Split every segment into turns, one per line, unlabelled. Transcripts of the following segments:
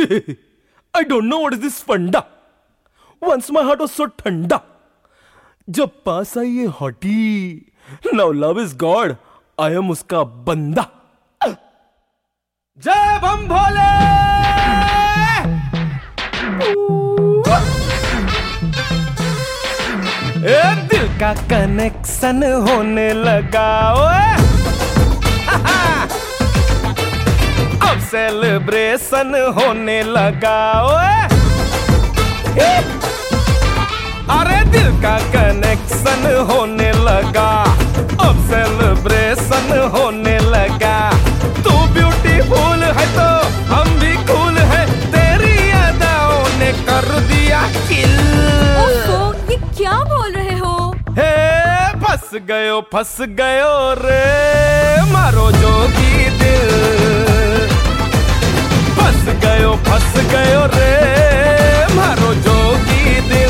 I don't know what is this funda. Once my heart was so ठंडा. जब पास आई ये hottie. Now love is God. I am उसका बंदा. जय बम भोले. ए दिल का कनेक्शन होने लगा ओए. अब सेलिब्रेशन होने लगा ओए. अरे दिल का कनेक्शन होने लगा. अब सेलिब्रेशन होने लगा. तू ब्यूटीफुल है तो हम भी कूल है. तेरी अदाओं ने कर दिया किल.
ओफो, ये क्या बोल रहे हो?
हे फंस गयो रे मारो जोगी दिल. फंस गयो रे मारो जोगी दिल.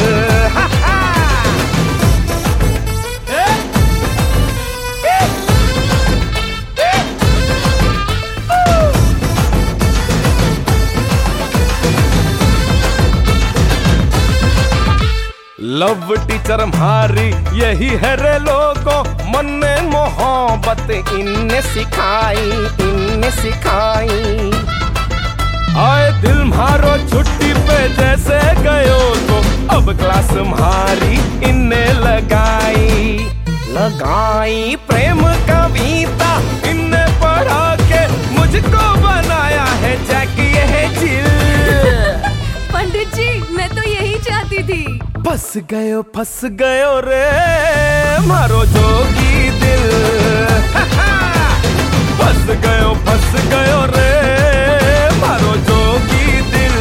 लव टीचर हमारी यही है रे लोगों. मन में मोहब्बत इनने सिखाई. आए दिल मारो छुट्टी पे जैसे गयो तो अब क्लास मारी इनने लगाई प्रेम कविता इनने पढ़ा के मुझको बनाया है जैक ये चिल.
पंडित जी, मैं तो यही चाहती थी.
फंस गयो रे मारो जोगी दिल. फंस गयो रे मारो जोगी दिल.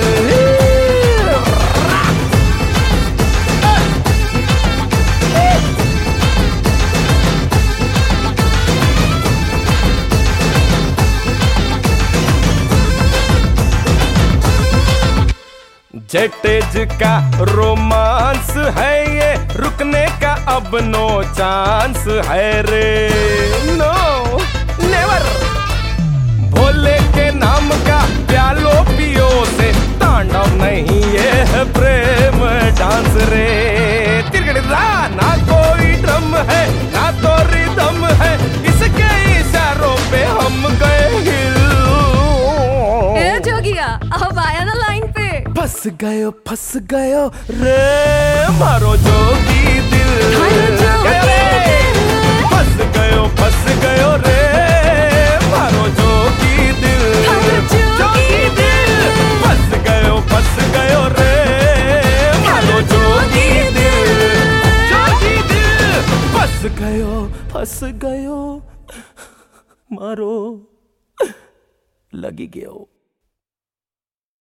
जेटेज का रोमांस है ये. रुकने का अब नो चांस है रे. No never. भोले के नाम का प्यालो पियो से तांडव नहीं ये है प्रेम डांस रे. तिरगड़ा ना कोई ड्रम है ना तो रिदम है. इसके इशारों पे हम गए हिल.
ए जोगिया, अब आया ना लाइन पे.
फंस गयो रे मारो जोगी दिल. फंस गयो रे मारो जोगी दिल. जोगी दिल. फंस गयो रे मारो जोगी दिल. जोगी दिल. फंस गयो मारो लगी गयो.